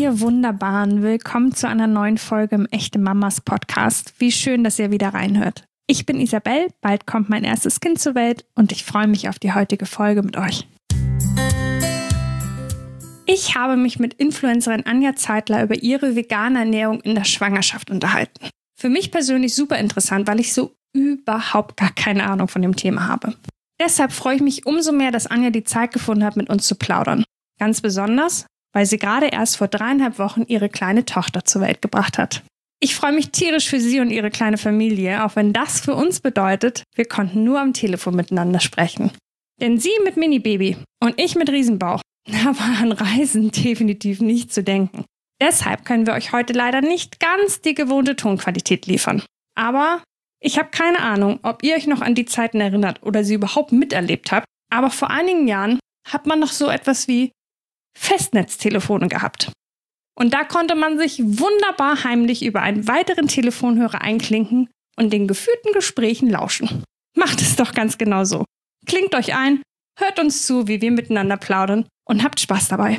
Ihr Wunderbaren, willkommen zu einer neuen Folge im Echte Mamas Podcast. Wie schön, dass ihr wieder reinhört. Ich bin Isabel, bald kommt mein erstes Kind zur Welt und ich freue mich auf die heutige Folge mit euch. Ich habe mich mit Influencerin Anja Zeitler über ihre vegane Ernährung in der Schwangerschaft unterhalten. Für mich persönlich super interessant, weil ich so überhaupt gar keine Ahnung von dem Thema habe. Deshalb freue ich mich umso mehr, dass Anja die Zeit gefunden hat, mit uns zu plaudern. Ganz besonders, weil sie gerade erst vor 3,5 Wochen ihre kleine Tochter zur Welt gebracht hat. Ich freue mich tierisch für sie und ihre kleine Familie, auch wenn das für uns bedeutet, wir konnten nur am Telefon miteinander sprechen. Denn sie mit Mini-Baby und ich mit Riesenbauch, da war an Reisen definitiv nicht zu denken. Deshalb können wir euch heute leider nicht ganz die gewohnte Tonqualität liefern. Aber ich habe keine Ahnung, ob ihr euch noch an die Zeiten erinnert oder sie überhaupt miterlebt habt, aber vor einigen Jahren hat man noch so etwas wie Festnetztelefone gehabt. Und da konnte man sich wunderbar heimlich über einen weiteren Telefonhörer einklinken und den geführten Gesprächen lauschen. Macht es doch ganz genau so. Klingt euch ein, hört uns zu, wie wir miteinander plaudern und habt Spaß dabei.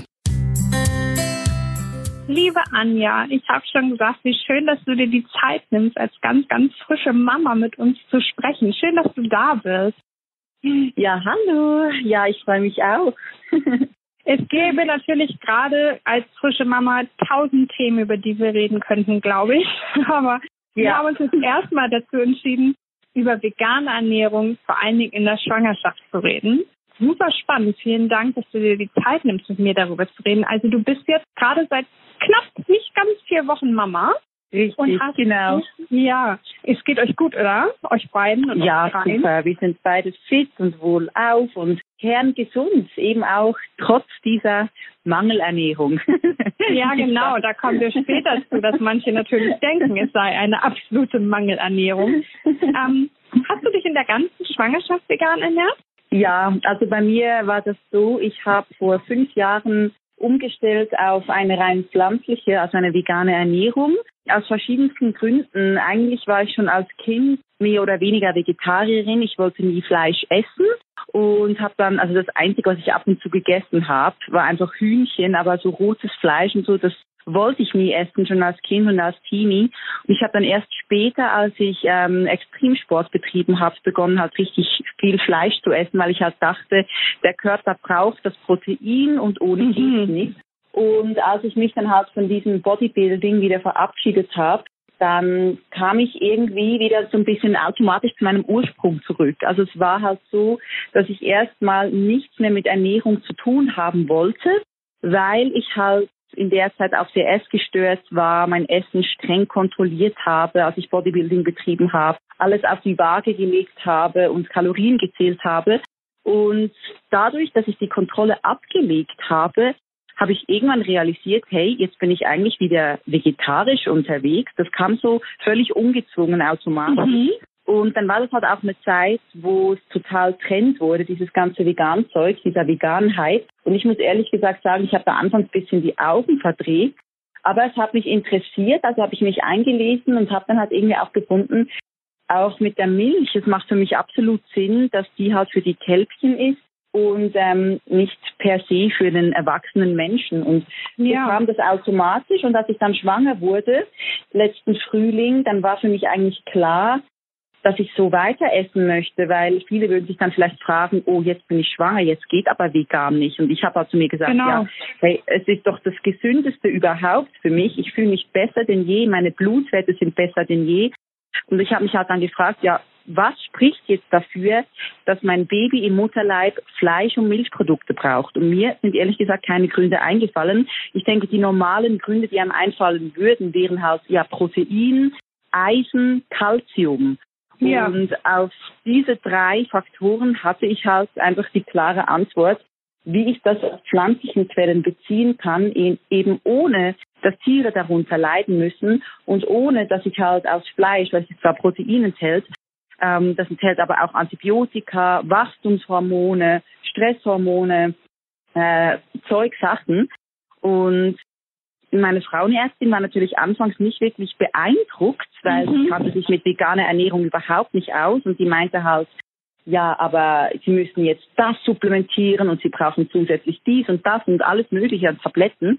Liebe Anja, ich habe schon gesagt, wie schön, dass du dir die Zeit nimmst, als ganz, ganz frische Mama mit uns zu sprechen. Schön, dass du da bist. Ja, hallo. Ja, ich freue mich auch. Es gäbe natürlich gerade als frische Mama 1000 Themen, über die wir reden könnten, glaube ich. Aber wir haben uns jetzt erstmal dazu entschieden, über vegane Ernährung, vor allen Dingen in der Schwangerschaft, zu reden. Super spannend. Vielen Dank, dass du dir die Zeit nimmst, mit mir darüber zu reden. Also du bist jetzt gerade seit knapp nicht ganz 4 Wochen Mama. Richtig, und hast genau. Ja, es geht euch gut, oder? Euch beiden? Und ja, euch dreien? super. Wir sind beide fit und wohlauf und kerngesund, eben auch trotz dieser Mangelernährung. Ja, genau. Da kommen wir später zu, dass manche natürlich denken, es sei eine absolute Mangelernährung. Hast du dich in der ganzen Schwangerschaft vegan ernährt? Ja, also bei mir war das so, ich habe vor 5 Jahren umgestellt auf eine rein pflanzliche, also eine vegane Ernährung. Aus verschiedensten Gründen. Eigentlich war ich schon als Kind mehr oder weniger Vegetarierin. Ich wollte nie Fleisch essen und habe dann, also das Einzige, was ich ab und zu gegessen habe, war einfach Hühnchen, aber so rotes Fleisch und so, das wollte ich nie essen, schon als Kind und als Teenie. Und ich habe dann erst später, als ich Extremsport betrieben habe, begonnen halt richtig viel Fleisch zu essen, weil ich halt dachte, der Körper braucht das Protein und ohne geht's nicht. Und als ich mich dann halt von diesem Bodybuilding wieder verabschiedet habe, dann kam ich irgendwie wieder so ein bisschen automatisch zu meinem Ursprung zurück. Also es war halt so, dass ich erstmal nichts mehr mit Ernährung zu tun haben wollte, weil ich halt in der Zeit auf sehr essgestört war, mein Essen streng kontrolliert habe, als ich Bodybuilding betrieben habe, alles auf die Waage gelegt habe und Kalorien gezählt habe. Und dadurch, dass ich die Kontrolle abgelegt habe, habe ich irgendwann realisiert, hey, jetzt bin ich eigentlich wieder vegetarisch unterwegs. Das kam so völlig ungezwungen automatisch. Und dann war das halt auch eine Zeit, wo es total Trend wurde, dieses ganze Vegan-Zeug, dieser Veganheit. Und ich muss ehrlich gesagt sagen, ich habe da anfangs ein bisschen die Augen verdreht. Aber es hat mich interessiert, also habe ich mich eingelesen und habe dann halt irgendwie auch gefunden, auch mit der Milch, es macht für mich absolut Sinn, dass die halt für die Kälbchen ist und nicht per se für den erwachsenen Menschen. Und so kam das automatisch. Und als ich dann schwanger wurde, letzten Frühling, dann war für mich eigentlich klar, dass ich so weiter essen möchte, weil viele würden sich dann vielleicht fragen, oh, jetzt bin ich schwanger, jetzt geht aber vegan nicht. Und ich habe halt zu mir gesagt, ja, hey, es ist doch das Gesündeste überhaupt für mich. Ich fühle mich besser denn je, meine Blutwerte sind besser denn je. Und ich habe mich halt dann gefragt, ja, was spricht jetzt dafür, dass mein Baby im Mutterleib Fleisch- und Milchprodukte braucht? Und mir sind ehrlich gesagt keine Gründe eingefallen. Ich denke, die normalen Gründe, die einem einfallen würden, wären halt ja Protein, Eisen, Calcium. Ja. Und auf diese 3 Faktoren hatte ich halt einfach die klare Antwort, wie ich das aus pflanzlichen Quellen beziehen kann, eben ohne, dass Tiere darunter leiden müssen und ohne, dass ich halt aus Fleisch, weil es zwar Protein enthält, das enthält aber auch Antibiotika, Wachstumshormone, Stresshormone, Sachen. Und meine Frauenärztin war natürlich anfangs nicht wirklich beeindruckt, weil sie kannte sich mit veganer Ernährung überhaupt nicht aus und die meinte halt, ja, aber sie müssen jetzt das supplementieren und sie brauchen zusätzlich dies und das und alles mögliche an Tabletten.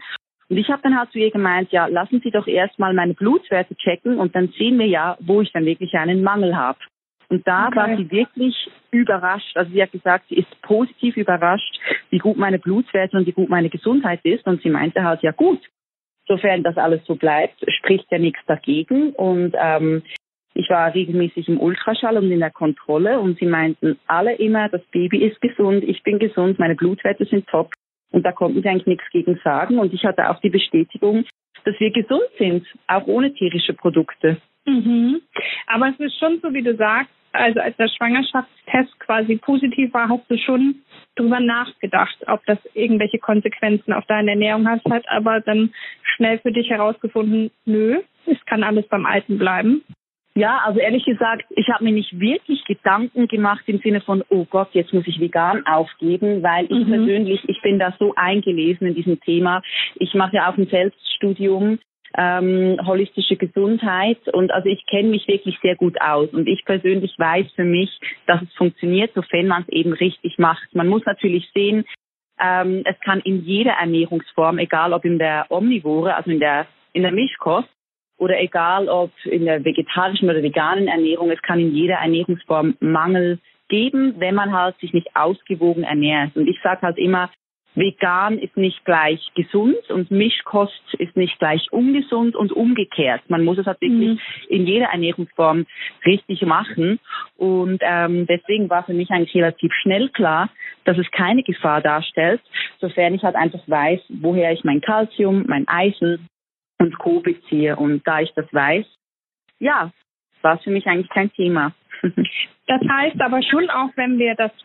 Und ich habe dann halt zu ihr gemeint, ja, lassen Sie doch erstmal meine Blutwerte checken und dann sehen wir ja, wo ich dann wirklich einen Mangel habe. Und da war sie wirklich überrascht. Also sie hat gesagt, sie ist positiv überrascht, wie gut meine Blutwerte und wie gut meine Gesundheit ist. Und sie meinte halt, ja gut, sofern das alles so bleibt, spricht ja nichts dagegen. Und ich war regelmäßig im Ultraschall und in der Kontrolle. Und sie meinten alle immer, das Baby ist gesund, ich bin gesund, meine Blutwerte sind top. Und da konnten sie eigentlich nichts gegen sagen. Und ich hatte auch die Bestätigung, dass wir gesund sind, auch ohne tierische Produkte. Mhm. Aber es ist schon so, wie du sagst, also als der Schwangerschaftstest quasi positiv war, hast du schon drüber nachgedacht, ob das irgendwelche Konsequenzen auf deine Ernährung hat, aber dann schnell für dich herausgefunden, nö, es kann alles beim Alten bleiben. Ja, also ehrlich gesagt, ich habe mir nicht wirklich Gedanken gemacht im Sinne von, oh Gott, jetzt muss ich vegan aufgeben, weil ich persönlich, ich bin da so eingelesen in diesem Thema. Ich mache ja auch ein Selbststudium, holistische Gesundheit und also ich kenne mich wirklich sehr gut aus und ich persönlich weiß für mich, dass es funktioniert, sofern man es eben richtig macht. Man muss natürlich sehen, es kann in jeder Ernährungsform, egal ob in der Omnivore, also in der Mischkost, oder egal ob in der vegetarischen oder veganen Ernährung, es kann in jeder Ernährungsform Mangel geben, wenn man halt sich nicht ausgewogen ernährt. Und ich sage halt immer, vegan ist nicht gleich gesund und Mischkost ist nicht gleich ungesund und umgekehrt. Man muss es halt wirklich in jeder Ernährungsform richtig machen. Und deswegen war für mich eigentlich relativ schnell klar, dass es keine Gefahr darstellt, sofern ich halt einfach weiß, woher ich mein Calcium, mein Eisen und Co. beziehe. Und da ich das weiß, ja, war es für mich eigentlich kein Thema. Das heißt aber schon auch, wenn wir das,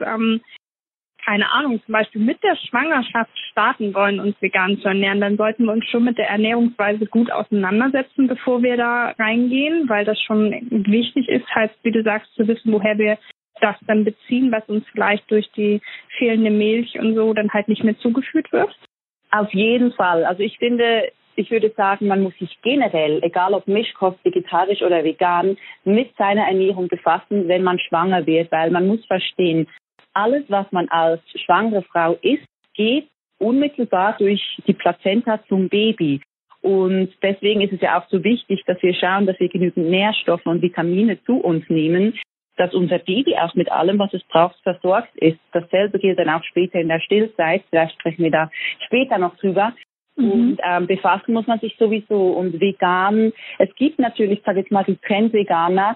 keine Ahnung, zum Beispiel mit der Schwangerschaft starten wollen, uns vegan zu ernähren, dann sollten wir uns schon mit der Ernährungsweise gut auseinandersetzen, bevor wir da reingehen, weil das schon wichtig ist, halt, wie du sagst, zu wissen, woher wir das dann beziehen, was uns vielleicht durch die fehlende Milch und so dann halt nicht mehr zugeführt wird. Auf jeden Fall. Also ich würde sagen, man muss sich generell, egal ob Mischkost, vegetarisch oder vegan, mit seiner Ernährung befassen, wenn man schwanger wird, weil man muss verstehen, alles, was man als schwangere Frau isst, geht unmittelbar durch die Plazenta zum Baby. Und deswegen ist es ja auch so wichtig, dass wir schauen, dass wir genügend Nährstoffe und Vitamine zu uns nehmen, dass unser Baby auch mit allem, was es braucht, versorgt ist. Dasselbe gilt dann auch später in der Stillzeit. Vielleicht sprechen wir da später noch drüber. Und befassen muss man sich sowieso. Und vegan, es gibt natürlich, sage ich mal, die Trendveganer,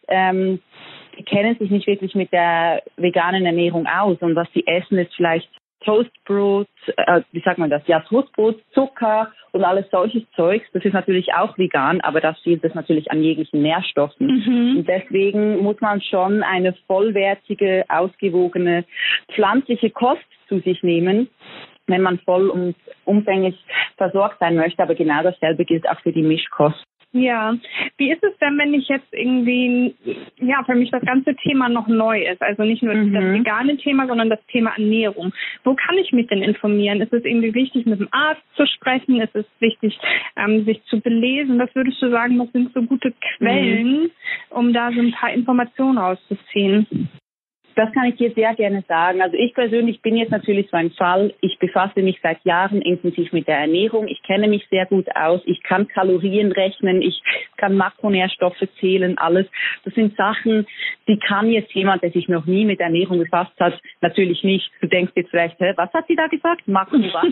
die kennen sich nicht wirklich mit der veganen Ernährung aus. Und was sie essen, ist vielleicht Toastbrot, wie sagt man das? Ja, Toastbrot, Zucker und alles solches Zeugs. Das ist natürlich auch vegan, aber das fehlt es natürlich an jeglichen Nährstoffen. Und deswegen muss man schon eine vollwertige, ausgewogene pflanzliche Kost zu sich nehmen, wenn man voll und umfänglich versorgt sein möchte. Aber genau dasselbe gilt auch für die Mischkost. Ja, wie ist es denn, wenn ich jetzt irgendwie, ja, für mich das ganze Thema noch neu ist, also nicht nur das vegane Thema, sondern das Thema Ernährung. Wo kann ich mich denn informieren? Ist es irgendwie wichtig, mit dem Arzt zu sprechen? Ist es wichtig, sich zu belesen? Was würdest du sagen, was sind so gute Quellen, um da so ein paar Informationen rauszuziehen? Das kann ich dir sehr gerne sagen. Also ich persönlich bin jetzt natürlich so ein Fall. Ich befasse mich seit Jahren intensiv mit der Ernährung. Ich kenne mich sehr gut aus. Ich kann Kalorien rechnen. Ich kann Makronährstoffe zählen, alles. Das sind Sachen, die kann jetzt jemand, der sich noch nie mit Ernährung befasst hat, natürlich nicht. Du denkst jetzt vielleicht, was hat sie da gesagt? Makro was?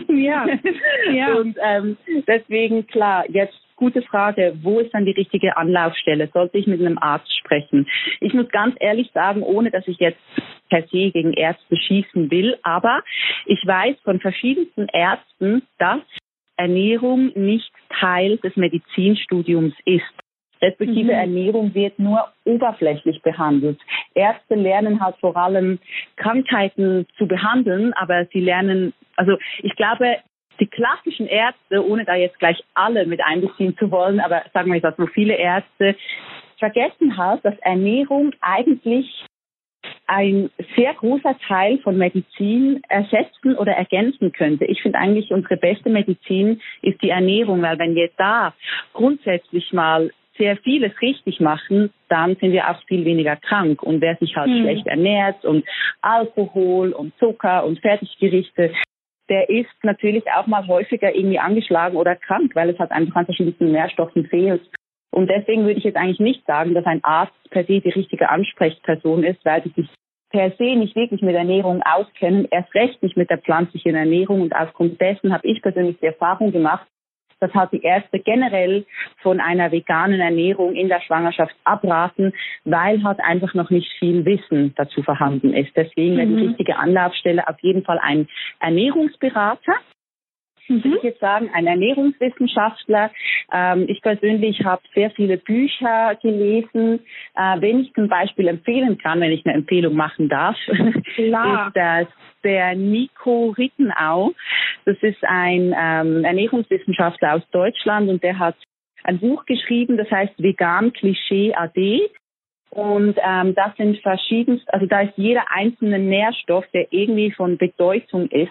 Ja. Und deswegen, klar, jetzt gute Frage, wo ist dann die richtige Anlaufstelle? Sollte ich mit einem Arzt sprechen? Ich muss ganz ehrlich sagen, ohne dass ich jetzt per se gegen Ärzte schießen will, aber ich weiß von verschiedensten Ärzten, dass Ernährung nicht Teil des Medizinstudiums ist. Respektive Ernährung wird nur oberflächlich behandelt. Ärzte lernen halt vor allem Krankheiten zu behandeln, aber sie lernen, also ich glaube, die klassischen Ärzte, ohne da jetzt gleich alle mit einbeziehen zu wollen, aber sagen wir jetzt so viele Ärzte, vergessen halt, dass Ernährung eigentlich ein sehr großer Teil von Medizin ersetzen oder ergänzen könnte. Ich finde eigentlich, unsere beste Medizin ist die Ernährung, weil wenn wir da grundsätzlich mal sehr vieles richtig machen, dann sind wir auch viel weniger krank. Und wer sich halt schlecht ernährt und Alkohol und Zucker und Fertiggerichte, der ist natürlich auch mal häufiger irgendwie angeschlagen oder krank, weil es halt einfach an verschiedenen Nährstoffen fehlt. Und deswegen würde ich jetzt eigentlich nicht sagen, dass ein Arzt per se die richtige Ansprechperson ist, weil sie sich per se nicht wirklich mit Ernährung auskennen, erst recht nicht mit der pflanzlichen Ernährung. Und aufgrund dessen habe ich persönlich die Erfahrung gemacht, dass halt die Ärzte generell von einer veganen Ernährung in der Schwangerschaft abraten, weil halt einfach noch nicht viel Wissen dazu vorhanden ist. Deswegen wäre die richtige Anlaufstelle auf jeden Fall ein Ernährungsberater. Würde ich jetzt sagen, ein Ernährungswissenschaftler. Ich persönlich habe sehr viele Bücher gelesen. Wenn ich zum Beispiel empfehlen kann, wenn ich eine Empfehlung machen darf, ist das der Nico Rittenau. Das ist ein Ernährungswissenschaftler aus Deutschland und der hat ein Buch geschrieben, das heißt Vegan Klischee AD. Und das sind verschiedenst, also da ist jeder einzelne Nährstoff, der irgendwie von Bedeutung ist,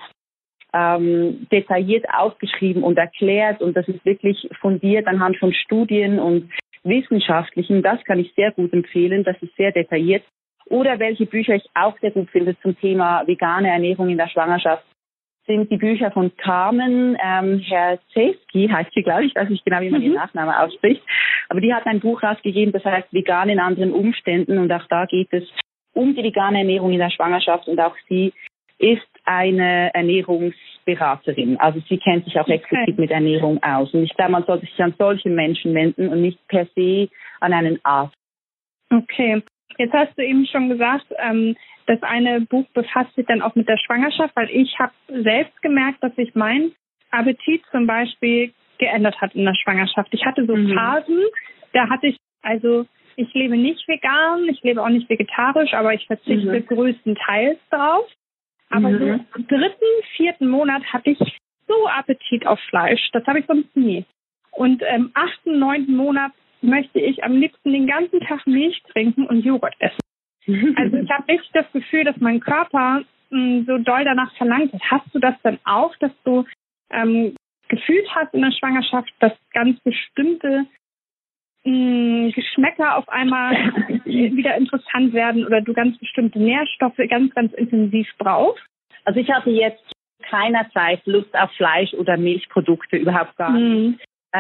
detailliert aufgeschrieben und erklärt, und das ist wirklich fundiert anhand von Studien und Wissenschaftlichen. Das kann ich sehr gut empfehlen, das ist sehr detailliert. Oder welche Bücher ich auch sehr gut finde zum Thema vegane Ernährung in der Schwangerschaft, sind die Bücher von Carmen Herzewski, heißt sie, glaube ich, weiß nicht genau, wie man ihren Nachnamen ausspricht, aber die hat ein Buch rausgegeben, das heißt Vegan in anderen Umständen, und auch da geht es um die vegane Ernährung in der Schwangerschaft, und auch sie ist eine Ernährungsberaterin. Also sie kennt sich auch explizit mit Ernährung aus. Und ich glaube, man sollte sich an solche Menschen wenden und nicht per se an einen Arzt. Okay. Jetzt hast du eben schon gesagt, das eine Buch befasst sich dann auch mit der Schwangerschaft, weil ich habe selbst gemerkt, dass sich mein Appetit zum Beispiel geändert hat in der Schwangerschaft. Ich hatte so Phasen, da hatte ich lebe nicht vegan, ich lebe auch nicht vegetarisch, aber ich verzichte größtenteils drauf. Aber so im 3., 4. Monat hatte ich so Appetit auf Fleisch. Das habe ich sonst nie. Und im 8., 9. Monat möchte ich am liebsten den ganzen Tag Milch trinken und Joghurt essen. Also ich habe richtig das Gefühl, dass mein Körper so doll danach verlangt hat. Hast du das dann auch, dass du gefühlt hast in der Schwangerschaft, dass ganz bestimmte Geschmäcker auf einmal wieder interessant werden oder du ganz bestimmte Nährstoffe ganz, ganz intensiv brauchst? Also ich hatte jetzt keinerzeit Lust auf Fleisch oder Milchprodukte, überhaupt gar nicht.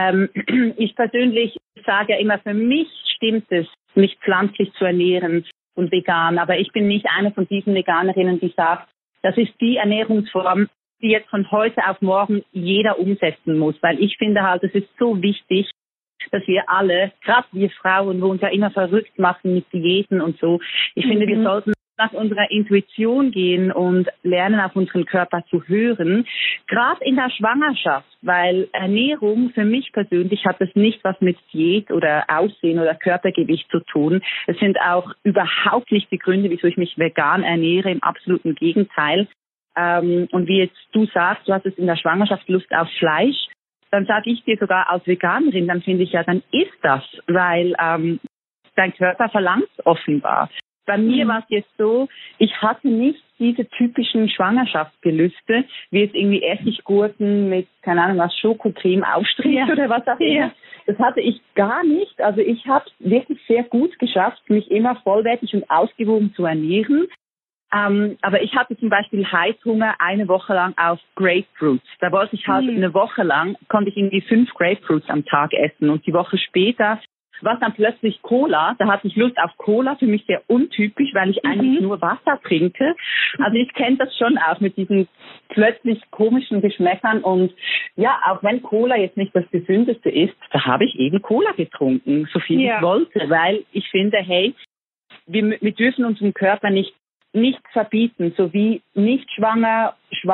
Ich persönlich sage ja immer, für mich stimmt es, mich pflanzlich zu ernähren und vegan, aber ich bin nicht eine von diesen Veganerinnen, die sagt, das ist die Ernährungsform, die jetzt von heute auf morgen jeder umsetzen muss, weil ich finde halt, es ist so wichtig, dass wir alle, gerade wir Frauen, wo uns ja immer verrückt machen mit Diäten und so, ich finde, wir sollten nach unserer Intuition gehen und lernen, auf unseren Körper zu hören, gerade in der Schwangerschaft, weil Ernährung für mich persönlich hat das nicht was mit Diät oder Aussehen oder Körpergewicht zu tun. Es sind auch überhaupt nicht die Gründe, wieso ich mich vegan ernähre, im absoluten Gegenteil. Und wie jetzt du sagst, du hast es in der Schwangerschaft Lust auf Fleisch, dann sage ich dir sogar als Veganerin, dann finde ich ja, dann ist das, weil dein Körper verlangt offenbar. Bei mir war es jetzt so, ich hatte nicht diese typischen Schwangerschaftsgelüste, wie jetzt irgendwie Essiggurken mit, keine Ahnung was, Schokocreme Aufstrich oder was auch immer. Das hatte ich gar nicht. Also ich habe wirklich sehr gut geschafft, mich immer vollwertig und ausgewogen zu ernähren. Aber ich hatte zum Beispiel Heißhunger eine Woche lang auf Grapefruits. Da wollte ich halt eine Woche lang, konnte ich irgendwie 5 Grapefruits am Tag essen. Und die Woche später war dann plötzlich Cola. Da hatte ich Lust auf Cola, für mich sehr untypisch, weil ich eigentlich nur Wasser trinke. Also ich kenne das schon auch mit diesen plötzlich komischen Geschmäckern. Und ja, auch wenn Cola jetzt nicht das Gesündeste ist, da habe ich eben Cola getrunken, so viel ich wollte. Weil ich finde, hey, wir dürfen unserem Körper nicht verbieten, so wie nicht schwanger,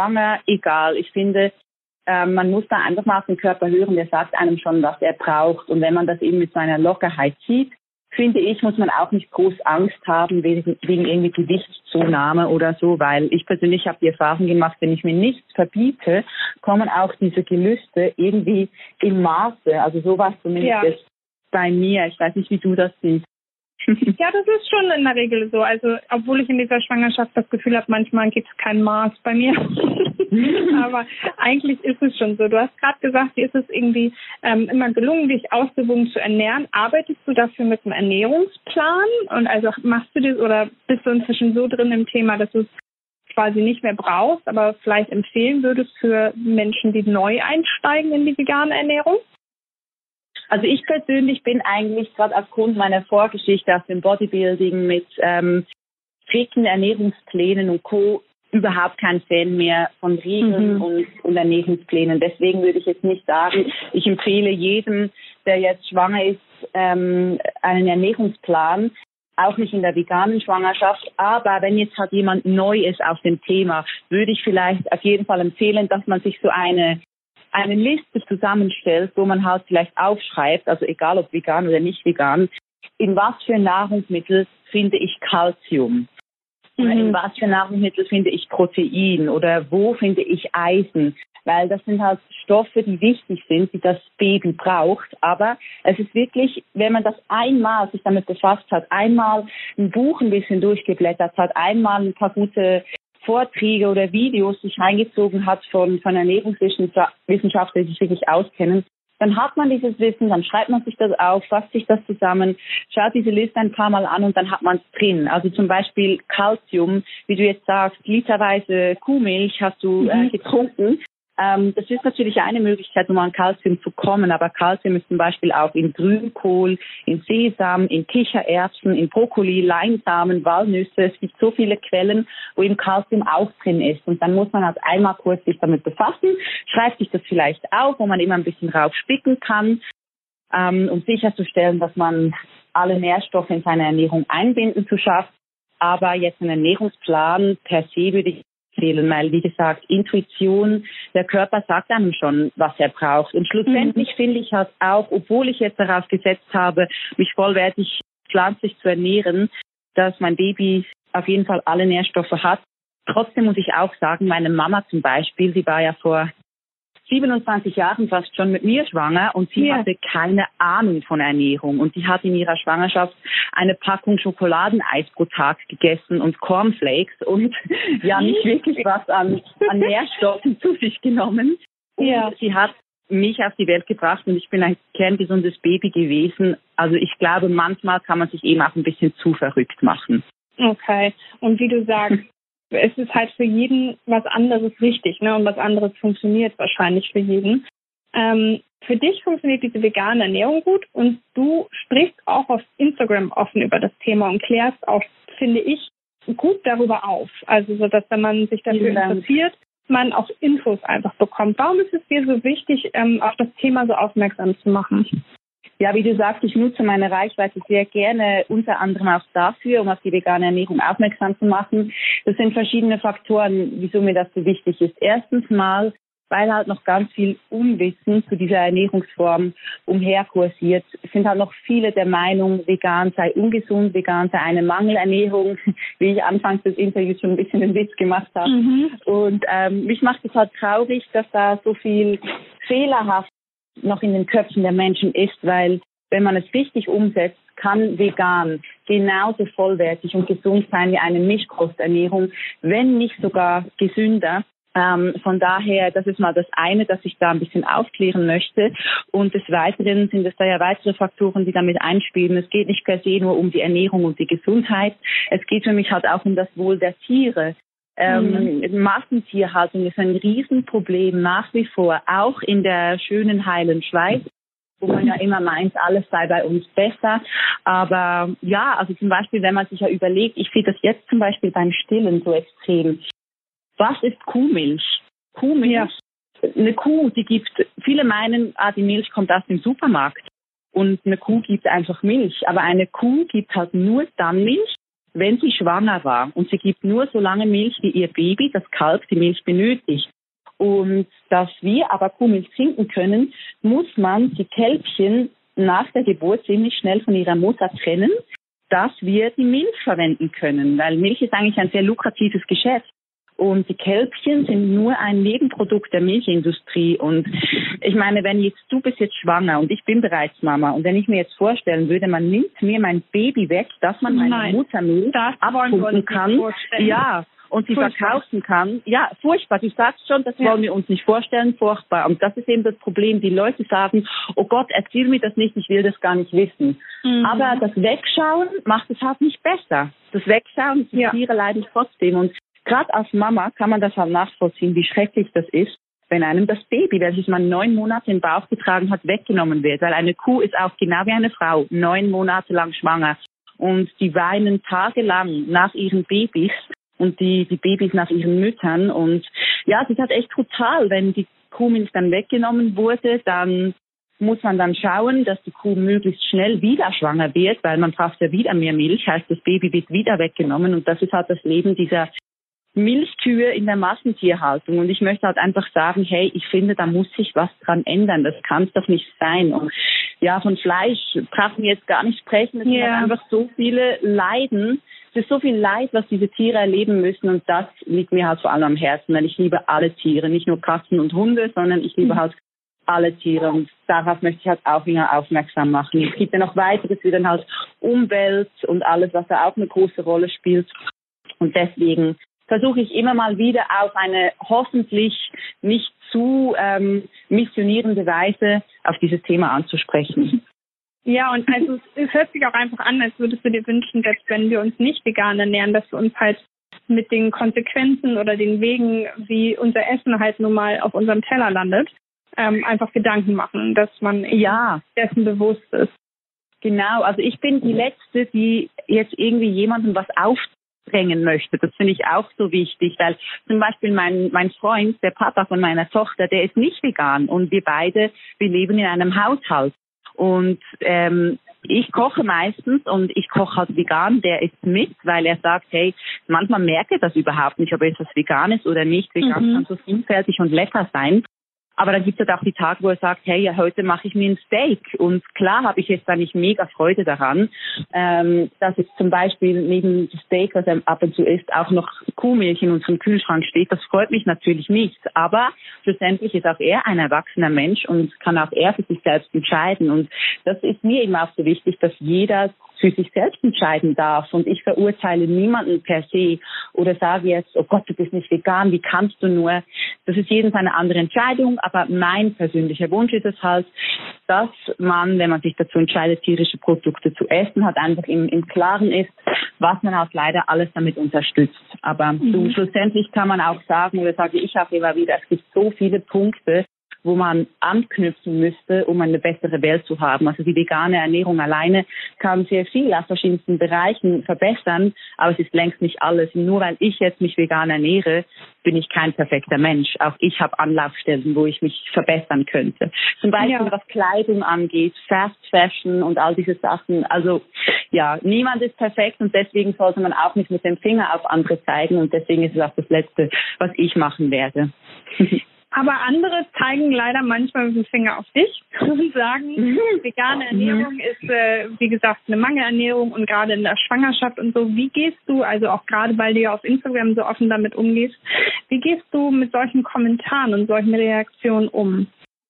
egal. Ich finde, man muss da einfach mal auf den Körper hören, der sagt einem schon, was er braucht. Und wenn man das eben mit so einer Lockerheit sieht, finde ich, muss man auch nicht groß Angst haben wegen irgendwie Gewichtszunahme oder so, weil ich persönlich habe die Erfahrung gemacht, wenn ich mir nichts verbiete, kommen auch diese Gelüste irgendwie im Maße. Also so war es zumindest bei mir. Ich weiß nicht, wie du das siehst. Ja, das ist schon in der Regel so. Also, obwohl ich in dieser Schwangerschaft das Gefühl habe, manchmal gibt es kein Maß bei mir. Aber eigentlich ist es schon so. Du hast gerade gesagt, dir ist es irgendwie immer gelungen, dich ausgewogen zu ernähren. Arbeitest du dafür mit einem Ernährungsplan? Und also machst du das oder bist du inzwischen so drin im Thema, dass du es quasi nicht mehr brauchst, aber vielleicht empfehlen würdest für Menschen, die neu einsteigen in die vegane Ernährung? Also ich persönlich bin eigentlich gerade aufgrund meiner Vorgeschichte aus dem Bodybuilding mit strikten Ernährungsplänen und Co. überhaupt kein Fan mehr von Regeln und Ernährungsplänen. Deswegen würde ich jetzt nicht sagen, ich empfehle jedem, der jetzt schwanger ist, einen Ernährungsplan, auch nicht in der veganen Schwangerschaft. Aber wenn jetzt halt jemand neu ist auf dem Thema, würde ich vielleicht auf jeden Fall empfehlen, dass man sich so eine Liste zusammenstellt, wo man halt vielleicht aufschreibt, also egal ob vegan oder nicht vegan, in was für Nahrungsmittel finde ich Calcium. In was für Nahrungsmittel finde ich Protein oder wo finde ich Eisen? Weil das sind halt Stoffe, die wichtig sind, die das Baby braucht. Aber es ist wirklich, wenn man das einmal sich damit befasst hat, einmal ein Buch ein bisschen durchgeblättert hat, einmal ein paar gute Vorträge oder Videos sich reingezogen hat von Ernährungswissenschaftlern, die sich wirklich auskennen, dann hat man dieses Wissen, dann schreibt man sich das auf, fasst sich das zusammen, schaut diese Liste ein paar Mal an und dann hat man es drin. Also zum Beispiel Calcium, wie du jetzt sagst, literweise Kuhmilch hast du getrunken. Das ist natürlich eine Möglichkeit, um an Calcium zu kommen, aber Calcium ist zum Beispiel auch in Grünkohl, in Sesam, in Kichererbsen, in Brokkoli, Leinsamen, Walnüsse. Es gibt so viele Quellen, wo eben Calcium auch drin ist. Und dann muss man halt einmal kurz sich damit befassen, schreibt sich das vielleicht auf, wo man immer ein bisschen raufspicken kann, um sicherzustellen, dass man alle Nährstoffe in seine Ernährung einbinden zu schafft. Aber jetzt einen Ernährungsplan per se würde ich empfehlen, weil, wie gesagt, Intuition, der Körper sagt einem schon, was er braucht. Und schlussendlich finde ich halt auch, obwohl ich jetzt darauf gesetzt habe, mich vollwertig pflanzlich zu ernähren, dass mein Baby auf jeden Fall alle Nährstoffe hat. Trotzdem muss ich auch sagen, meine Mama zum Beispiel, die war ja vor 27 Jahren fast schon mit mir schwanger und sie hatte keine Ahnung von Ernährung. Und die hat in ihrer Schwangerschaft eine Packung Schokoladeneis pro Tag gegessen und Cornflakes und ja nicht wirklich was an Nährstoffen zu sich genommen. Und sie hat mich auf die Welt gebracht und ich bin ein kerngesundes Baby gewesen. Also ich glaube, manchmal kann man sich eben auch ein bisschen zu verrückt machen. Okay. Und wie du sagst, es ist halt für jeden was anderes richtig, ne? Und was anderes funktioniert wahrscheinlich für jeden. Für dich funktioniert diese vegane Ernährung gut und du sprichst auch auf Instagram offen über das Thema und klärst auch, finde ich, gut darüber auf. Also so, dass wenn man sich dafür interessiert, man auch Infos einfach bekommt. Warum ist es dir so wichtig, auf das Thema so aufmerksam zu machen? Ja, wie du sagst, ich nutze meine Reichweite sehr gerne, unter anderem auch dafür, um auf die vegane Ernährung aufmerksam zu machen. Das sind verschiedene Faktoren, wieso mir das so wichtig ist. Erstens mal, weil halt noch ganz viel Unwissen zu dieser Ernährungsform umherkursiert, sind halt noch viele der Meinung, vegan sei ungesund, vegan sei eine Mangelernährung, wie ich anfangs des Interviews schon ein bisschen den Witz gemacht habe. Und mich macht es halt traurig, dass da so viel fehlerhaft noch in den Köpfen der Menschen ist, weil wenn man es richtig umsetzt, kann vegan genauso vollwertig und gesund sein wie eine Mischkosternährung, wenn nicht sogar gesünder. Von daher, das ist mal das eine, dass ich da ein bisschen aufklären möchte. Und des Weiteren sind es da ja weitere Faktoren, die damit einspielen. Es geht nicht per se nur um die Ernährung und die Gesundheit. Es geht für mich halt auch um das Wohl der Tiere. Massentierhaltung ist ein Riesenproblem nach wie vor, auch in der schönen, heilen Schweiz, wo man ja immer meint, alles sei bei uns besser. Aber ja, also zum Beispiel, wenn man sich ja überlegt, ich sehe das jetzt zum Beispiel beim Stillen so extrem. Was ist Kuhmilch? Kuhmilch, eine Kuh, die gibt, viele meinen, die Milch kommt aus dem Supermarkt und eine Kuh gibt einfach Milch. Aber eine Kuh gibt halt nur dann Milch, wenn sie schwanger war. Und sie gibt nur so lange Milch, wie ihr Baby, das Kalb, die Milch benötigt. Und dass wir aber Kuhmilch trinken können, muss man die Kälbchen nach der Geburt ziemlich schnell von ihrer Mutter trennen, dass wir die Milch verwenden können. Weil Milch ist eigentlich ein sehr lukratives Geschäft. Und die Kälbchen sind nur ein Nebenprodukt der Milchindustrie. Und ich meine, du bist jetzt schwanger und ich bin bereits Mama. Und wenn ich mir jetzt vorstellen würde, man nimmt mir mein Baby weg, dass man meine Muttermilch abpumpen kann. Ja, und sie verkaufen kann. Ja, furchtbar. Du sagst schon, das wollen wir uns nicht vorstellen. Furchtbar. Und das ist eben das Problem. Die Leute sagen, oh Gott, erzähl mir das nicht, ich will das gar nicht wissen. Aber das Wegschauen macht es halt nicht besser. Das Wegschauen, die Tiere leiden trotzdem. Und gerade als Mama kann man das halt nachvollziehen, wie schrecklich das ist, wenn einem das Baby, welches man 9 Monate im Bauch getragen hat, weggenommen wird. Weil eine Kuh ist auch genau wie eine Frau 9 Monate lang schwanger. Und die weinen tagelang nach ihren Babys und die Babys nach ihren Müttern. Und ja, es ist halt echt brutal, wenn die Kuhmilch dann weggenommen wurde, dann muss man dann schauen, dass die Kuh möglichst schnell wieder schwanger wird, weil man braucht ja wieder mehr Milch, heißt das Baby wird wieder weggenommen. Und das ist halt das Leben dieser Milchkühe in der Massentierhaltung. Und ich möchte halt einfach sagen, hey, ich finde, da muss sich was dran ändern. Das kann es doch nicht sein. Und ja, von Fleisch brauchen wir jetzt gar nicht sprechen. Es sind einfach so viele Leiden. Es ist so viel Leid, was diese Tiere erleben müssen. Und das liegt mir halt vor allem am Herzen, weil ich liebe alle Tiere. Nicht nur Katzen und Hunde, sondern ich liebe halt alle Tiere. Und darauf möchte ich halt auch wieder aufmerksam machen. Es gibt ja noch weiteres, wie dann halt Umwelt und alles, was da auch eine große Rolle spielt. Und deswegen versuche ich immer mal wieder auf eine hoffentlich nicht zu missionierende Weise auf dieses Thema anzusprechen. Ja, und also es hört sich auch einfach an, als würdest du dir wünschen, dass wenn wir uns nicht vegan ernähren, dass wir uns halt mit den Konsequenzen oder den Wegen, wie unser Essen halt nun mal auf unserem Teller landet, einfach Gedanken machen, dass man dessen bewusst ist. Genau, also ich bin die Letzte, die jetzt irgendwie jemandem was aufdrängen möchte. Das finde ich auch so wichtig, weil zum Beispiel mein Freund, der Papa von meiner Tochter, der ist nicht vegan und wir leben in einem Haushalt. Und ich koche meistens und ich koche halt vegan, der isst mit, weil er sagt, hey, manchmal merke ich das überhaupt nicht, ob etwas vegan ist oder nicht. Vegan kann so vielfältig und lecker sein. Aber dann gibt es halt auch die Tage, wo er sagt, hey, ja, heute mache ich mir ein Steak. Und klar habe ich jetzt da nicht mega Freude daran, dass jetzt zum Beispiel neben dem Steak, was er ab und zu isst, auch noch Kuhmilch in unserem Kühlschrank steht. Das freut mich natürlich nicht. Aber schlussendlich ist auch er ein erwachsener Mensch und kann auch er für sich selbst entscheiden. Und das ist mir eben auch so wichtig, dass jeder für sich selbst entscheiden darf. Und ich verurteile niemanden per se oder sage jetzt, oh Gott, du bist nicht vegan, wie kannst du nur? Das ist jedem eine andere Entscheidung, aber mein persönlicher Wunsch ist es halt, dass man, wenn man sich dazu entscheidet, tierische Produkte zu essen, halt einfach im Klaren ist, was man auch leider alles damit unterstützt. Aber schlussendlich kann man auch sagen, oder sage ich auch immer wieder, es gibt so viele Punkte, wo man anknüpfen müsste, um eine bessere Welt zu haben. Also die vegane Ernährung alleine kann sehr viel aus verschiedensten Bereichen verbessern, aber es ist längst nicht alles. Nur weil ich jetzt mich vegan ernähre, bin ich kein perfekter Mensch. Auch ich habe Anlaufstellen, wo ich mich verbessern könnte. Zum Beispiel was Kleidung angeht, Fast Fashion und all diese Sachen. Also ja, niemand ist perfekt und deswegen sollte man auch nicht mit dem Finger auf andere zeigen und deswegen ist es auch das Letzte, was ich machen werde. Aber andere zeigen leider manchmal mit dem Finger auf dich und sagen, vegane Ernährung ist, wie gesagt, eine Mangelernährung und gerade in der Schwangerschaft und so. Wie gehst du, also auch gerade weil du ja auf Instagram so offen damit umgehst, wie gehst du mit solchen Kommentaren und solchen Reaktionen um?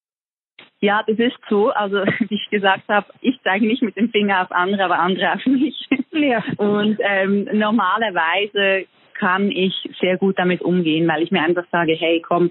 Ja, das ist so. Also wie ich gesagt habe, ich zeige nicht mit dem Finger auf andere, aber andere auf mich. Ja. Und normalerweise kann ich sehr gut damit umgehen, weil ich mir einfach sage, hey, komm,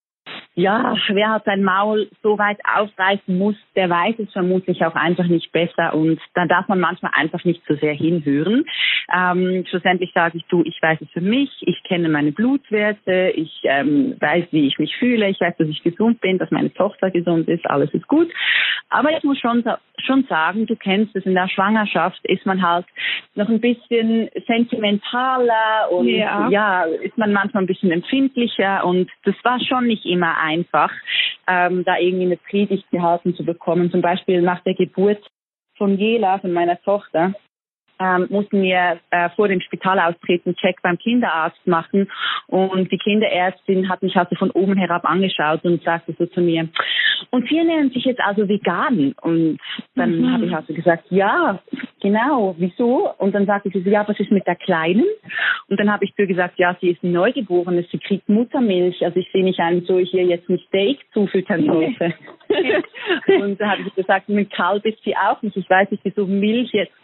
ja, wer halt sein Maul so weit aufreißen muss, der weiß es vermutlich auch einfach nicht besser und dann darf man manchmal einfach nicht so sehr hinhören. Schlussendlich sage ich, ich weiß es für mich, ich kenne meine Blutwerte, ich weiß, wie ich mich fühle, ich weiß, dass ich gesund bin, dass meine Tochter gesund ist, alles ist gut. Aber ich muss schon sagen, du kennst es, in der Schwangerschaft ist man halt noch ein bisschen sentimentaler und ist man manchmal ein bisschen empfindlicher und das war schon nicht immer einfach, da irgendwie eine Predigt gehalten zu bekommen. Zum Beispiel nach der Geburt von Jela, von meiner Tochter, mussten wir vor dem Spitalaustritt einen Check beim Kinderarzt machen und die Kinderärztin hat mich also von oben herab angeschaut und sagte so zu mir, und Sie ernähren sich jetzt also vegan? Und dann habe ich also gesagt, ja, genau, wieso? Und dann sagte sie so, ja, was ist mit der Kleinen? Und dann habe ich zu ihr gesagt, ja, sie ist ein Neugeborenes, sie kriegt Muttermilch, also ich sehe nicht ein, wieso ich ihr jetzt ein Steak zufüttern sollte. Und da habe ich gesagt, mit Kalb ist sie auch nicht, ich weiß nicht, wieso Milch jetzt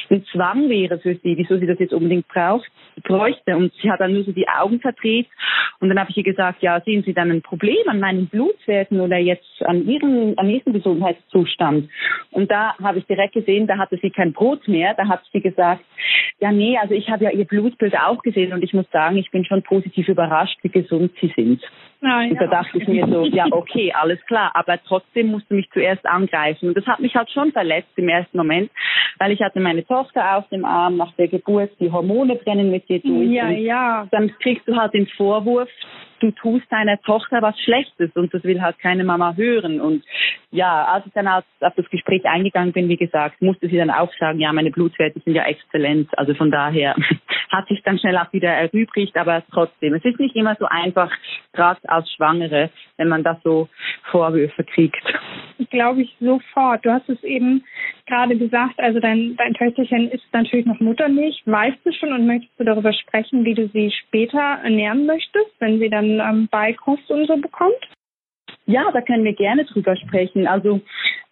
ein Zwang wäre für sie, wieso sie das jetzt unbedingt bräuchte. Und sie hat dann nur so die Augen verdreht. Und dann habe ich ihr gesagt, ja, sehen Sie dann ein Problem an meinen Blutwerten oder jetzt an Ihrem Gesundheitszustand? Und da habe ich direkt gesehen, da hatte sie kein Brot mehr. Da hat sie gesagt, ja, nee, also ich habe ja Ihr Blutbild auch gesehen und ich muss sagen, ich bin schon positiv überrascht, wie gesund Sie sind. Und da dachte ich mir so, ja, okay, alles klar, aber trotzdem musste mich zuerst angreifen. Und das hat mich halt schon verletzt im ersten Moment, weil ich hatte meine Tochter auf dem Arm nach der Geburt, die Hormone brennen mit ihr durch. Ja. Dann kriegst du halt den Vorwurf, du tust deiner Tochter was Schlechtes und das will halt keine Mama hören. Und ja, als ich dann auf das Gespräch eingegangen bin, wie gesagt, musste sie dann auch sagen, ja, meine Blutwerte sind ja exzellent. Also von daher hat sich dann schnell auch wieder erübrigt, aber trotzdem, es ist nicht immer so einfach, gerade als Schwangere, wenn man da so Vorwürfe kriegt. Glaube ich sofort. Du hast es eben gerade gesagt, also dein Töchterchen ist natürlich noch Muttermilch. Weißt du schon und möchtest du darüber sprechen, wie du sie später ernähren möchtest, wenn sie dann Beikost und so bekommt? Ja, da können wir gerne drüber sprechen. Also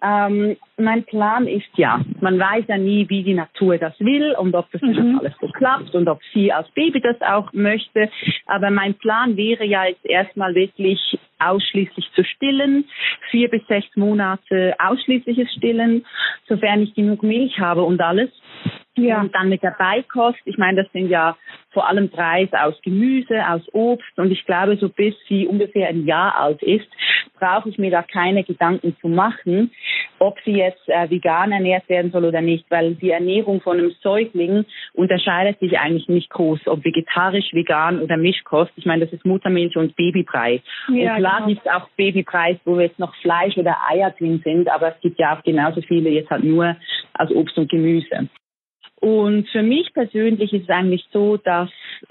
mein Plan ist ja, man weiß ja nie, wie die Natur das will und ob das alles so klappt und ob sie als Baby das auch möchte. Aber mein Plan wäre ja jetzt erstmal wirklich ausschließlich zu stillen, 4 bis 6 Monate ausschließliches Stillen, sofern ich genug Milch habe und alles. Ja. Und dann mit der Beikost, ich meine, das sind ja vor allem Preis aus Gemüse, aus Obst und ich glaube, so bis sie ungefähr ein Jahr alt ist, brauche ich mir da keine Gedanken zu machen, ob sie jetzt vegan ernährt werden soll oder nicht, weil die Ernährung von einem Säugling unterscheidet sich eigentlich nicht groß, ob vegetarisch, vegan oder Mischkost. Ich meine, das ist Muttermilch und Babybrei. Ja, und klar gibt es auch Babybrei, wo jetzt noch Fleisch oder Eier drin sind, aber es gibt ja auch genauso viele jetzt halt nur aus Obst und Gemüse. Und für mich persönlich ist es eigentlich so, dass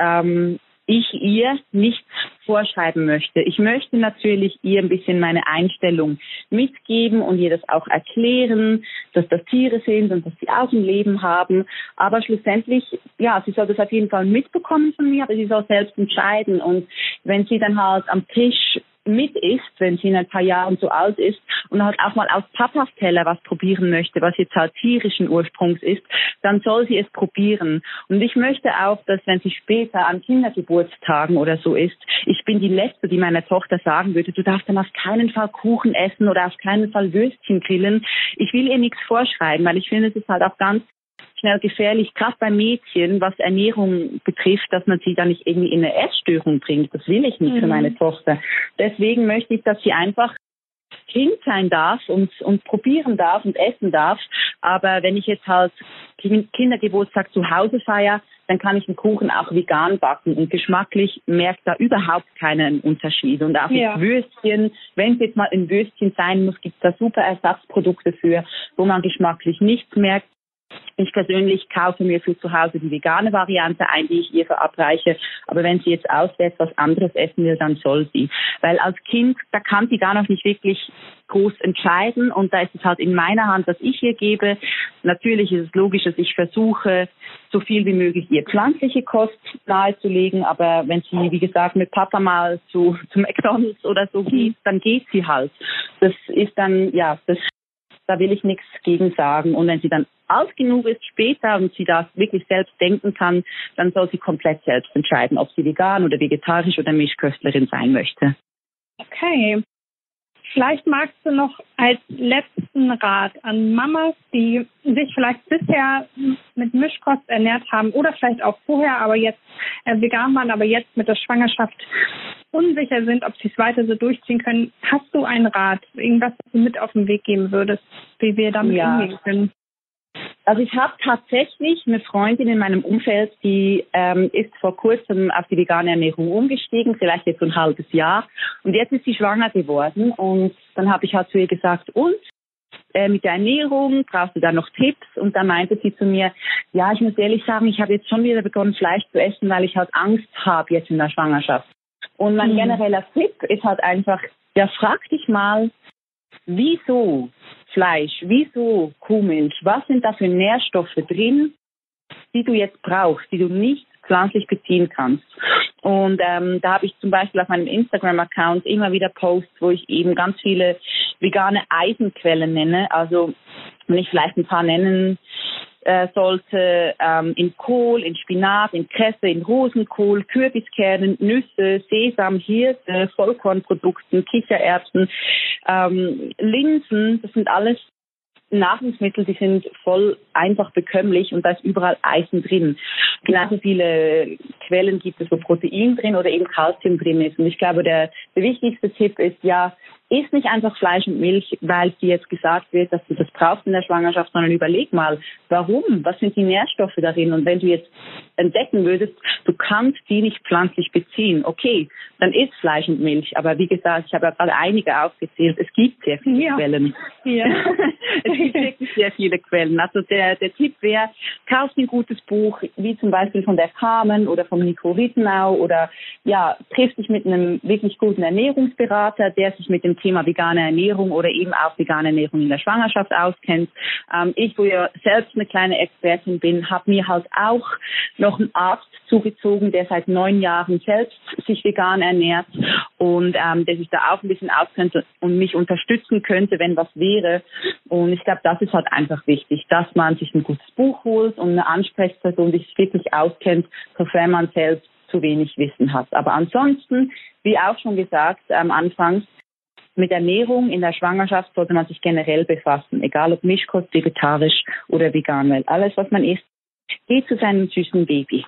ich ihr nichts vorschreiben möchte. Ich möchte natürlich ihr ein bisschen meine Einstellung mitgeben und ihr das auch erklären, dass das Tiere sind und dass sie auch ein Leben haben. Aber schlussendlich, ja, sie soll das auf jeden Fall mitbekommen von mir, aber sie soll selbst entscheiden. Und wenn sie dann halt am Tisch mit isst, wenn sie in ein paar Jahren so alt ist und halt auch mal aus Papas Teller was probieren möchte, was jetzt halt tierischen Ursprungs ist, dann soll sie es probieren. Und ich möchte auch, dass wenn sie später an Kindergeburtstagen oder so ist, ich bin die Letzte, die meiner Tochter sagen würde, du darfst dann auf keinen Fall Kuchen essen oder auf keinen Fall Würstchen grillen. Ich will ihr nichts vorschreiben, weil ich finde, es ist halt auch ganz schnell gefährlich, gerade bei Mädchen, was Ernährung betrifft, dass man sie da nicht irgendwie in eine Essstörung bringt. Das will ich nicht für meine Tochter. Deswegen möchte ich, dass sie einfach Kind sein darf und probieren darf und essen darf. Aber wenn ich jetzt halt Kindergeburtstag zu Hause feiere, dann kann ich einen Kuchen auch vegan backen. Und geschmacklich merkt da überhaupt keinen Unterschied. Und auch mit Würstchen, wenn es jetzt mal ein Würstchen sein muss, gibt es da super Ersatzprodukte für, wo man geschmacklich nichts merkt. Ich persönlich kaufe mir für zu Hause die vegane Variante ein, die ich ihr verabreiche. Aber wenn sie jetzt auswärts was anderes essen will, dann soll sie. Weil als Kind, da kann sie gar noch nicht wirklich groß entscheiden. Und da ist es halt in meiner Hand, was ich ihr gebe. Natürlich ist es logisch, dass ich versuche, so viel wie möglich ihr pflanzliche Kost nahezulegen. Aber wenn sie, wie gesagt, mit Papa mal zu McDonald's oder so geht, dann geht sie halt. Das ist dann, ja, da will ich nichts gegen sagen. Und wenn sie dann alt genug ist später und sie das wirklich selbst denken kann, dann soll sie komplett selbst entscheiden, ob sie vegan oder vegetarisch oder Mischköstlerin sein möchte. Okay. Vielleicht magst du noch als letzten Rat an Mamas, die sich vielleicht bisher mit Mischkost ernährt haben oder vielleicht auch vorher, aber jetzt vegan waren, aber jetzt mit der Schwangerschaft unsicher sind, ob sie es weiter so durchziehen können. Hast du einen Rat, irgendwas, was du mit auf den Weg geben würdest, wie wir damit umgehen können? Also ich habe tatsächlich eine Freundin in meinem Umfeld, die ist vor kurzem auf die vegane Ernährung umgestiegen, vielleicht jetzt so ein halbes Jahr. Und jetzt ist sie schwanger geworden. Und dann habe ich halt zu ihr gesagt, und mit der Ernährung, brauchst du da noch Tipps? Und dann meinte sie zu mir, ja, ich muss ehrlich sagen, ich habe jetzt schon wieder begonnen, Fleisch zu essen, weil ich halt Angst habe jetzt in der Schwangerschaft. Und mein genereller Tipp ist halt einfach, ja, frag dich mal, wieso Fleisch, wieso Kuhmilch, was sind da für Nährstoffe drin, die du jetzt brauchst, die du nicht pflanzlich beziehen kannst. Und da habe ich zum Beispiel auf meinem Instagram-Account immer wieder Posts, wo ich eben ganz viele vegane Eisenquellen nenne. Also wenn ich vielleicht ein paar nennen sollte in Kohl, in Spinat, in Kresse, in Rosenkohl, Kürbiskernen, Nüsse, Sesam, Hirse, Vollkornprodukten, Kichererbsen, Linsen, das sind alles Nahrungsmittel, die sind voll einfach bekömmlich und da ist überall Eisen drin. Genauso viele Quellen gibt es, wo Protein drin oder eben Kalzium drin ist. Und ich glaube, der wichtigste Tipp ist isst nicht einfach Fleisch und Milch, weil dir jetzt gesagt wird, dass du das brauchst in der Schwangerschaft, sondern überleg mal, warum? Was sind die Nährstoffe darin? Und wenn du jetzt entdecken würdest, du kannst die nicht pflanzlich beziehen, okay, dann isst Fleisch und Milch. Aber wie gesagt, ich habe ja gerade einige aufgezählt, es gibt sehr viele Quellen. Ja. Es gibt wirklich sehr viele Quellen. Also der Tipp wäre, kauf ein gutes Buch, wie zum Beispiel von der Carmen oder vom Nico Rittenau oder triff dich mit einem wirklich guten Ernährungsberater, der sich mit dem Thema vegane Ernährung oder eben auch vegane Ernährung in der Schwangerschaft auskennt. Ich, wo ja selbst eine kleine Expertin bin, habe mir halt auch noch einen Arzt zugezogen, der seit 9 Jahren selbst sich vegan ernährt und der sich da auch ein bisschen auskennt und mich unterstützen könnte, wenn was wäre. Und ich glaube, das ist halt einfach wichtig, dass man sich ein gutes Buch holt und eine Ansprechperson, die sich wirklich auskennt, sofern man selbst zu wenig Wissen hat. Aber ansonsten, wie auch schon gesagt am Anfang, mit Ernährung in der Schwangerschaft sollte man sich generell befassen, egal ob Mischkost, vegetarisch oder vegan, weil alles, was man isst, geht zu seinem süßen Baby.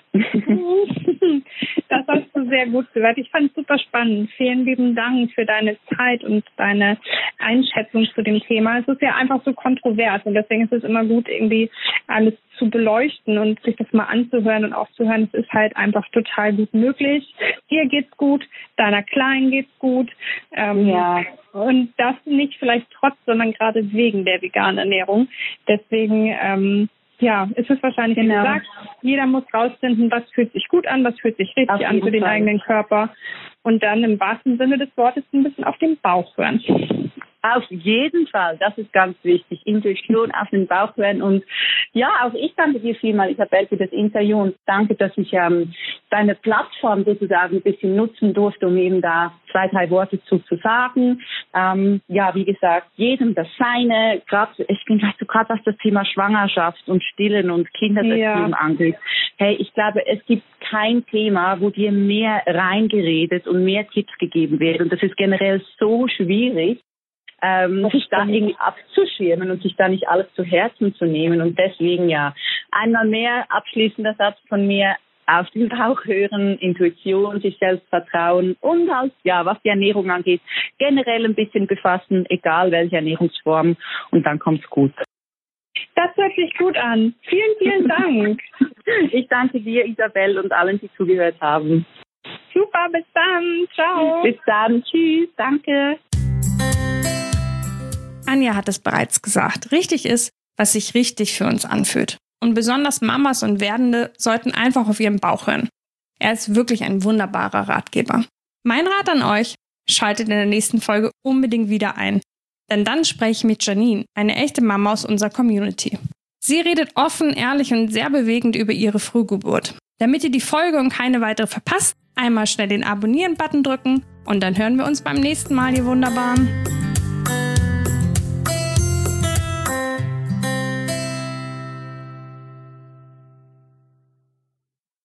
Das hast du sehr gut gesagt. Ich fand es super spannend. Vielen lieben Dank für deine Zeit und deine Einschätzung zu dem Thema. Es ist ja einfach so kontrovers und deswegen ist es immer gut, irgendwie alles zu beleuchten und sich das mal anzuhören und auch zu hören. Es ist halt einfach total gut möglich. Dir geht's gut, deiner Kleinen geht's gut. Und das nicht vielleicht trotz, sondern gerade wegen der veganen Ernährung. Deswegen es ist wahrscheinlich, wie gesagt, jeder muss rausfinden, was fühlt sich gut an, was fühlt sich richtig an für den eigenen Körper und dann im wahrsten Sinne des Wortes ein bisschen auf den Bauch hören. Auf jeden Fall, das ist ganz wichtig. Intuition auf den Bauch hören. Und auch ich danke dir vielmal, Isabel, für das Interview und danke, dass ich deine Plattform sozusagen ein bisschen nutzen durfte, um eben da 2, 3 Worte zu sagen. Wie gesagt, jedem das Seine. Ich bin vielleicht so gerade, was das Thema Schwangerschaft und Stillen und Kindererziehung angeht. Hey, ich glaube, es gibt kein Thema, wo dir mehr reingeredet und mehr Tipps gegeben wird. Und das ist generell so schwierig, sich da irgendwie abzuschirmen und sich da nicht alles zu Herzen zu nehmen. Und deswegen einmal mehr abschließender Satz von mir: Auf den Bauch hören, Intuition, sich selbst vertrauen und halt, was die Ernährung angeht, generell ein bisschen befassen, egal welche Ernährungsform, und dann kommt's gut. Das hört sich gut an. Vielen, vielen Dank. Ich danke dir, Isabel, und allen, die zugehört haben. Super, bis dann. Ciao. Bis dann. Tschüss. Danke. Anja hat es bereits gesagt. Richtig ist, was sich richtig für uns anfühlt. Und besonders Mamas und Werdende sollten einfach auf ihren Bauch hören. Er ist wirklich ein wunderbarer Ratgeber. Mein Rat an euch: Schaltet in der nächsten Folge unbedingt wieder ein. Denn dann spreche ich mit Janine, eine echte Mama aus unserer Community. Sie redet offen, ehrlich und sehr bewegend über ihre Frühgeburt. Damit ihr die Folge und keine weitere verpasst, einmal schnell den Abonnieren-Button drücken und dann hören wir uns beim nächsten Mal, ihr Wunderbaren.